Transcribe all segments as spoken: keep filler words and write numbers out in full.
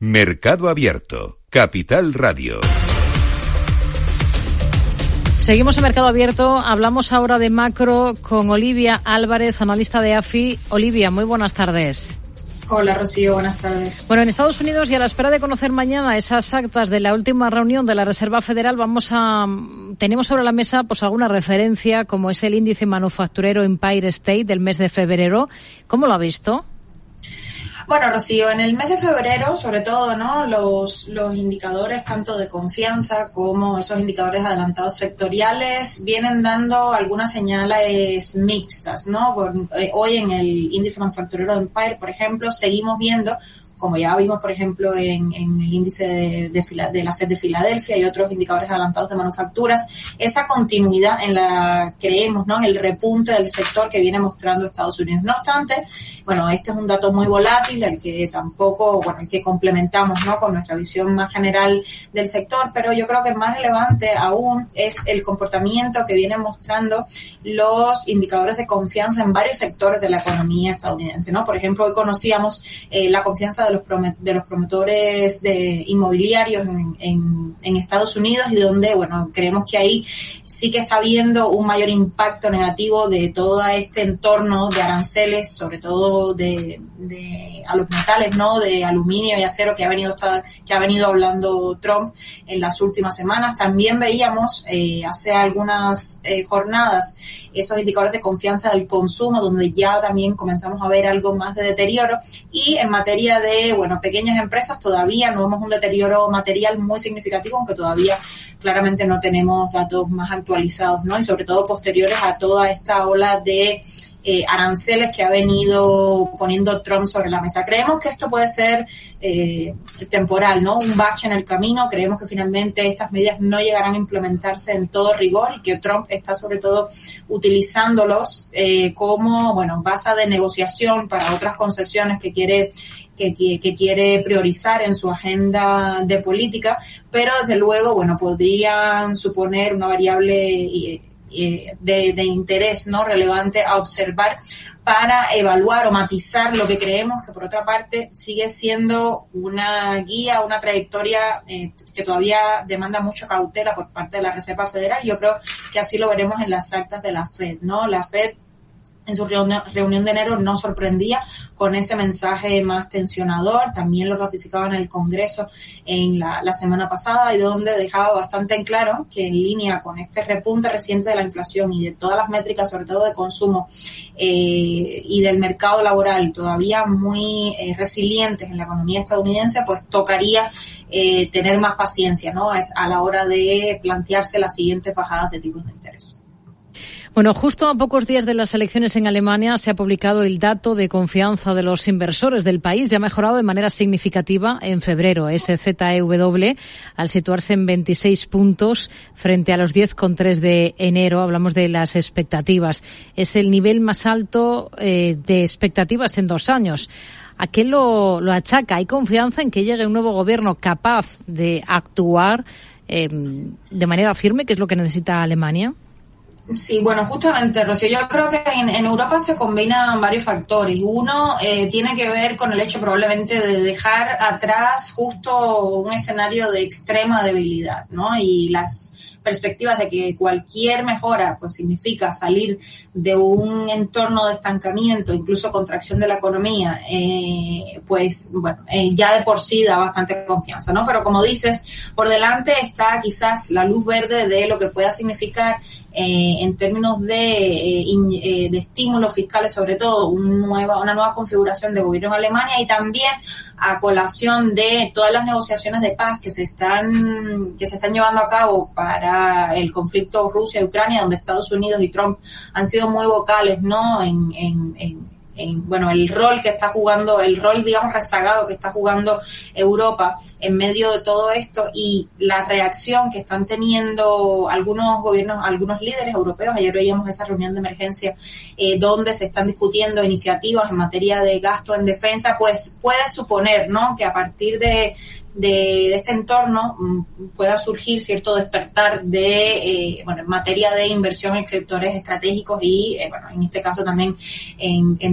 Mercado Abierto, Capital Radio. Seguimos en Mercado Abierto. Hablamos ahora de macro con Olivia Álvarez, analista de A F I. Olivia, muy buenas tardes. Hola, Rocío, buenas tardes. Bueno, en Estados Unidos, y a la espera de conocer mañana esas actas de la última reunión de la Reserva Federal, vamos a tenemos sobre la mesa pues alguna referencia, como es el índice manufacturero Empire State del mes de febrero. ¿Cómo lo ha visto? Bueno, Rocío, en el mes de febrero, sobre todo, ¿no? Los, los indicadores tanto de confianza como esos indicadores adelantados sectoriales vienen dando algunas señales mixtas, ¿no? Por, eh, hoy en el índice manufacturero Empire, por ejemplo, seguimos viendo, como ya vimos, por ejemplo, en, en el índice de, de, de la S E T de Filadelfia y otros indicadores adelantados de manufacturas, esa continuidad en la, creemos, ¿no? En el repunte del sector que viene mostrando Estados Unidos. No obstante, bueno, este es un dato muy volátil, el que tampoco, bueno, el que complementamos, ¿no? Con nuestra visión más general del sector, pero yo creo que más relevante aún es el comportamiento que vienen mostrando los indicadores de confianza en varios sectores de la economía estadounidense, ¿no? Por ejemplo, hoy conocíamos eh, la confianza de los de los promotores de inmobiliarios en, en, en Estados Unidos, y donde, bueno, creemos que ahí sí que está habiendo un mayor impacto negativo de todo este entorno de aranceles, sobre todo de, de a los metales, ¿no? De aluminio y acero que ha venido que ha venido hablando Trump en las últimas semanas. También veíamos eh, hace algunas eh, jornadas esos indicadores de confianza del consumo, donde ya también comenzamos a ver algo más de deterioro, y en materia de, bueno, pequeñas empresas todavía no vemos un deterioro material muy significativo, aunque todavía claramente no tenemos datos más actualizados, ¿no? Y sobre todo posteriores a toda esta ola de eh, aranceles que ha venido poniendo Trump sobre la mesa. Creemos que esto puede ser eh, temporal, ¿no? Un bache en el camino. Creemos que finalmente estas medidas no llegarán a implementarse en todo rigor, y que Trump está sobre todo utilizándolos eh, como, bueno, base de negociación para otras concesiones que quiere Que, que, que quiere priorizar en su agenda de política, pero desde luego, bueno, podrían suponer una variable eh, eh, de, de interés, ¿no? Relevante a observar para evaluar o matizar lo que creemos que, por otra parte, sigue siendo una guía, una trayectoria eh, que todavía demanda mucha cautela por parte de la Reserva Federal. Yo creo que así lo veremos en las actas de la Fed, ¿no? La Fed, en su reunión de enero, no sorprendía con ese mensaje más tensionador. También lo ratificaba en el Congreso en la, la semana pasada, y donde dejaba bastante en claro que, en línea con este repunte reciente de la inflación y de todas las métricas, sobre todo de consumo eh, y del mercado laboral, todavía muy eh, resilientes en la economía estadounidense, pues tocaría eh, tener más paciencia, ¿no? Es a la hora de plantearse las siguientes bajadas de tipos de interés. Bueno, justo a pocos días de las elecciones en Alemania se ha publicado el dato de confianza de los inversores del país, y ha mejorado de manera significativa en febrero. S Z E W, al situarse en veintiséis puntos frente a los diez coma tres de enero. Hablamos de las expectativas. Es el nivel más alto eh, de expectativas en dos años. ¿A qué lo, lo achaca? ¿Hay confianza en que llegue un nuevo gobierno capaz de actuar eh, de manera firme, que es lo que necesita Alemania? Sí, bueno, justamente, Rocío, yo creo que en, en Europa se combinan varios factores. Uno eh, tiene que ver con el hecho probablemente de dejar atrás justo un escenario de extrema debilidad, ¿no? Y las perspectivas de que cualquier mejora pues significa salir de un entorno de estancamiento, incluso contracción de la economía, eh, pues bueno, eh, ya de por sí da bastante confianza, ¿no? Pero como dices, por delante está quizás la luz verde de lo que pueda significar Eh, en términos de, eh, in, eh, de estímulos fiscales, sobre todo un nueva, una nueva configuración de gobierno en Alemania, y también a colación de todas las negociaciones de paz que se están que se están llevando a cabo para el conflicto Rusia-Ucrania, donde Estados Unidos y Trump han sido muy vocales, ¿no? En, en, en En, bueno, el rol que está jugando, el rol, digamos, rezagado que está jugando Europa en medio de todo esto, y la reacción que están teniendo algunos gobiernos, algunos líderes europeos. Ayer veíamos esa reunión de emergencia eh, donde se están discutiendo iniciativas en materia de gasto en defensa, pues puede suponer, ¿no?, que a partir de De, de este entorno pueda surgir cierto despertar de, eh, bueno, en materia de inversión en sectores estratégicos y, eh, bueno, en este caso también en, en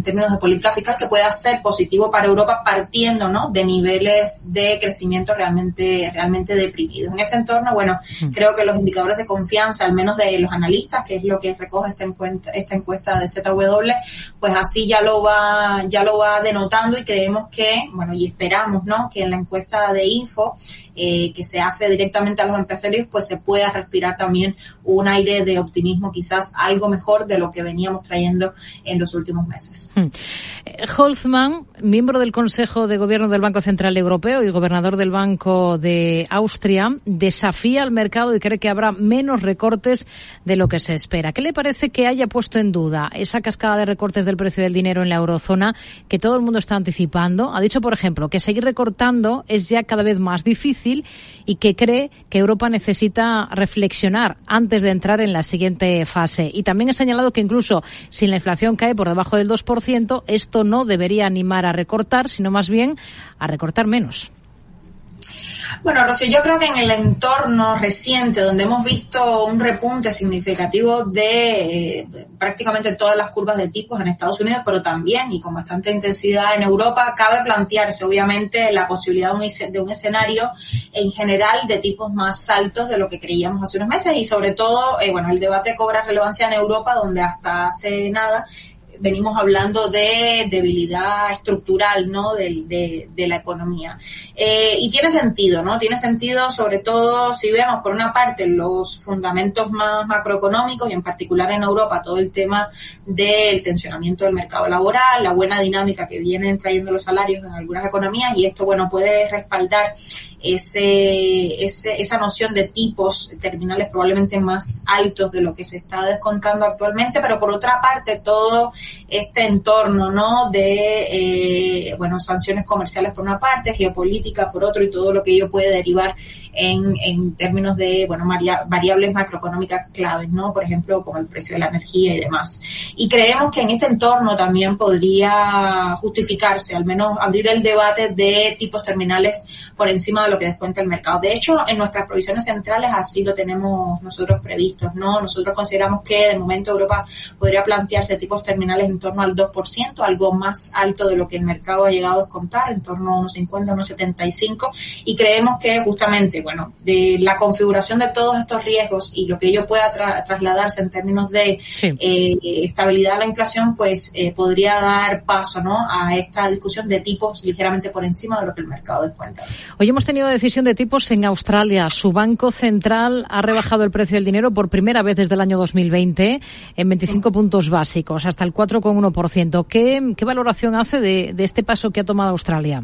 términos de política fiscal que pueda ser positivo para Europa, partiendo, ¿no?, de niveles de crecimiento realmente realmente deprimidos. En este entorno, bueno, mm. creo que los indicadores de confianza, al menos de los analistas, que es lo que recoge esta encuesta, esta encuesta de Z W, pues así ya lo va ya lo va denotando, y creemos que, bueno, y esperamos, ¿no?, que en la encuesta de Info, Eh, que se hace directamente a los empresarios, pues se pueda respirar también un aire de optimismo, quizás algo mejor de lo que veníamos trayendo en los últimos meses. Hmm. Holzmann, miembro del Consejo de Gobierno del Banco Central Europeo y gobernador del Banco de Austria, desafía al mercado y cree que habrá menos recortes de lo que se espera. ¿Qué le parece que haya puesto en duda esa cascada de recortes del precio del dinero en la eurozona que todo el mundo está anticipando? Ha dicho, por ejemplo, que seguir recortando es ya cada vez más difícil y que cree que Europa necesita reflexionar antes de entrar en la siguiente fase. Y también ha señalado que incluso si la inflación cae por debajo del dos por ciento, esto no debería animar a recortar, sino más bien a recortar menos. Bueno, Rocío, yo creo que en el entorno reciente, donde hemos visto un repunte significativo de eh, prácticamente todas las curvas de tipos en Estados Unidos, pero también y con bastante intensidad en Europa, cabe plantearse obviamente la posibilidad de un, de un escenario en general de tipos más altos de lo que creíamos hace unos meses, y sobre todo, eh, bueno, el debate cobra relevancia en Europa, donde hasta hace nada venimos hablando de debilidad estructural, ¿no?, de, de, de la economía. Eh, y tiene sentido, ¿no? Tiene sentido, sobre todo si vemos, por una parte, los fundamentos más macroeconómicos, y en particular en Europa, todo el tema del tensionamiento del mercado laboral, la buena dinámica que vienen trayendo los salarios en algunas economías, y esto, bueno, puede respaldar ese, ese esa noción de tipos terminales probablemente más altos de lo que se está descontando actualmente, pero por otra parte todo este entorno, ¿no?, de eh, bueno, sanciones comerciales por una parte, geopolítica por otro, y todo lo que ello puede derivar en, en términos de, bueno, varia, variables macroeconómicas claves, ¿no?, por ejemplo, como el precio de la energía y demás. Y creemos que en este entorno también podría justificarse, al menos abrir el debate de tipos terminales por encima de lo que descuenta el mercado. De hecho, en nuestras provisiones centrales así lo tenemos nosotros previstos, ¿no? Nosotros consideramos que de momento Europa podría plantearse tipos terminales en torno al dos por ciento, algo más alto de lo que el mercado ha llegado a descontar, en torno a unos cincuenta, unos setenta y cinco, y creemos que justamente, bueno, de la configuración de todos estos riesgos y lo que ello pueda tra- trasladarse en términos de sí. eh, estabilidad de la inflación, pues eh, podría dar paso, ¿no?, a esta discusión de tipos ligeramente por encima de lo que el mercado descuenta. Hoy hemos tenido decisión de tipos en Australia. Su Banco Central ha rebajado el precio del dinero por primera vez desde el año dos mil veinte en veinticinco puntos básicos, hasta el cuatro coma uno por ciento. ¿Qué, qué valoración hace de, de este paso que ha tomado Australia?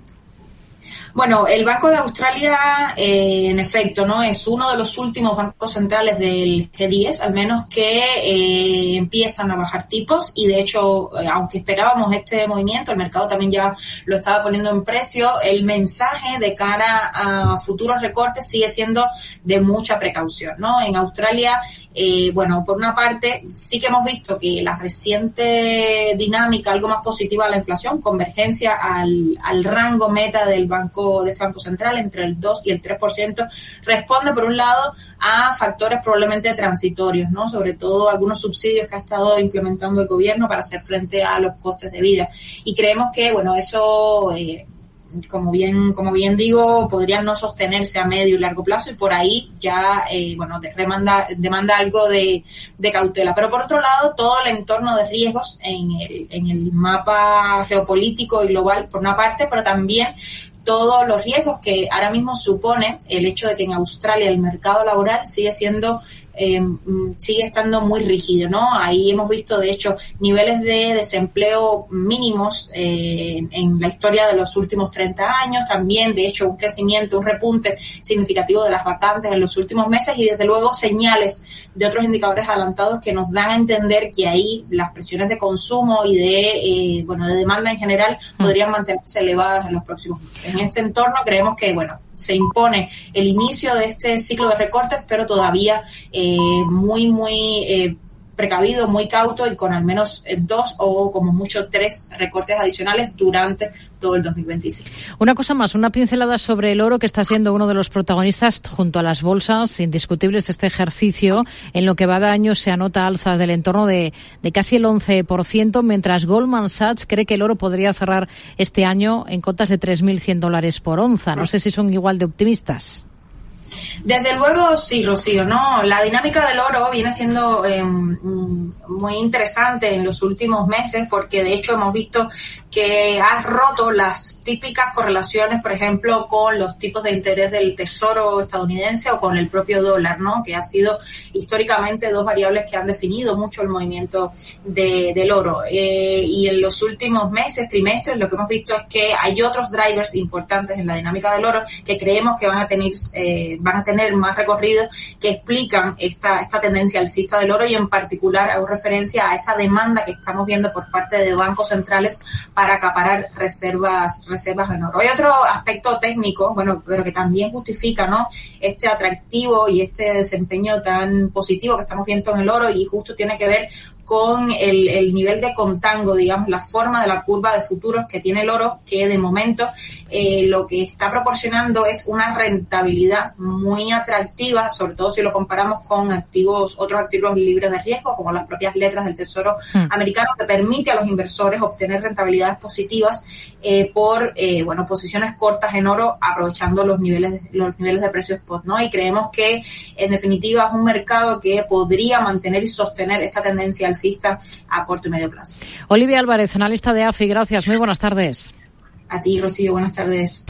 Bueno, el Banco de Australia, eh, en efecto, no es uno de los últimos bancos centrales del G diez, al menos que eh, empiezan a bajar tipos, y de hecho, eh, aunque esperábamos este movimiento, el mercado también ya lo estaba poniendo en precio, el mensaje de cara a futuros recortes sigue siendo de mucha precaución, ¿no? En Australia, eh, bueno, por una parte, sí que hemos visto que la reciente dinámica, algo más positiva a la inflación, convergencia al, al rango meta del banco de este Banco Central entre el dos y el tres por ciento, responde por un lado a factores probablemente transitorios, ¿no?, sobre todo algunos subsidios que ha estado implementando el gobierno para hacer frente a los costes de vida, y creemos que, bueno, eso eh, como bien como bien digo, podrían no sostenerse a medio y largo plazo, y por ahí ya eh, bueno demanda demanda algo de, de cautela. Pero por otro lado, todo el entorno de riesgos en el en el mapa geopolítico y global por una parte, pero también todos los riesgos que ahora mismo supone el hecho de que en Australia el mercado laboral sigue siendo Eh, sigue estando muy rígido, ¿no? Ahí hemos visto, de hecho, niveles de desempleo mínimos eh, en la historia de los últimos treinta años, también, de hecho, un crecimiento, un repunte significativo de las vacantes en los últimos meses, y desde luego señales de otros indicadores adelantados que nos dan a entender que ahí las presiones de consumo y de, eh, bueno, de demanda en general podrían mantenerse elevadas en los próximos meses. En este entorno creemos que, bueno, se impone el inicio de este ciclo de recortes, pero todavía eh, muy, muy eh, precavido, muy cauto y con al menos dos o como mucho tres recortes adicionales durante todo el dos mil veinticinco. Una cosa más, una pincelada sobre el oro, que está siendo uno de los protagonistas junto a las bolsas indiscutibles de este ejercicio. En lo que va de año se anota alzas del entorno de, de casi el once por ciento, mientras Goldman Sachs cree que el oro podría cerrar este año en cotas de tres mil cien dólares por onza. No sé si son igual de optimistas. Desde luego sí, Rocío, ¿no? La dinámica del oro viene siendo eh, muy interesante en los últimos meses, porque de hecho hemos visto que ha roto las típicas correlaciones, por ejemplo, con los tipos de interés del tesoro estadounidense o con el propio dólar, ¿no? Que ha sido históricamente dos variables que han definido mucho el movimiento de, del oro. Eh, y en los últimos meses, trimestres, lo que hemos visto es que hay otros drivers importantes en la dinámica del oro que creemos que van a tener eh, van a tener más recorrido, que explican esta esta tendencia alcista del oro, y en particular hago referencia a esa demanda que estamos viendo por parte de bancos centrales para acaparar reservas reservas en oro. Hay otro aspecto técnico, bueno, pero que también justifica, ¿no?, este atractivo y este desempeño tan positivo que estamos viendo en el oro, y justo tiene que ver con el, el nivel de contango, digamos, la forma de la curva de futuros que tiene el oro, que de momento eh, lo que está proporcionando es una rentabilidad muy atractiva, sobre todo si lo comparamos con activos, otros activos libres de riesgo, como las propias letras del Tesoro mm. americano, que permite a los inversores obtener rentabilidades positivas eh, por eh, bueno posiciones cortas en oro, aprovechando los niveles los niveles de precios spot, ¿no? Y creemos que en definitiva es un mercado que podría mantener y sostener esta tendencia alcista a corto y medio plazo. Olivia Álvarez, analista de A F I, gracias, muy buenas tardes. A ti, Rocío, buenas tardes.